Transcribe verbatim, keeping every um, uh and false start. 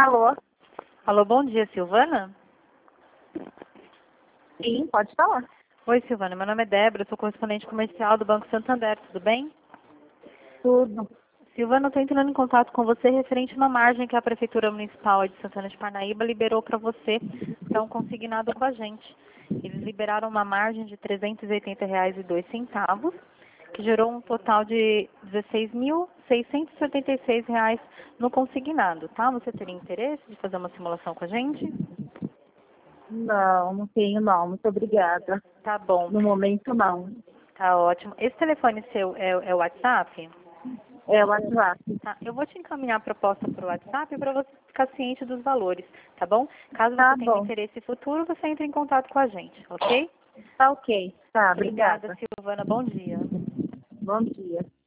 Alô? Alô, bom dia, Silvana? Sim, pode falar. Oi, Silvana, meu nome é Débora, eu sou correspondente comercial do Banco Santander, tudo bem? Tudo. Silvana, eu estou entrando em contato com você referente a uma margem que a Prefeitura Municipal de Santana de Parnaíba liberou para você, para um consignado com a gente. Eles liberaram uma margem de trezentos e oitenta reais e dois centavos, que gerou um total de dezesseis mil seiscentos e oitenta e seis reais no consignado, tá? Você teria interesse de fazer uma simulação com a gente? Não, não tenho não. Muito obrigada. Tá bom, No momento, não. tá ótimo. Esse telefone seu é, é o WhatsApp? É o WhatsApp. Tá, eu vou te encaminhar a proposta por WhatsApp para você ficar ciente dos valores, tá bom? Caso Tá você tenha um bom. interesse futuro, você entre em contato com a gente, ok? Tá ok. Tá, Obrigada, obrigada. Silvana. Bom dia. Bom dia.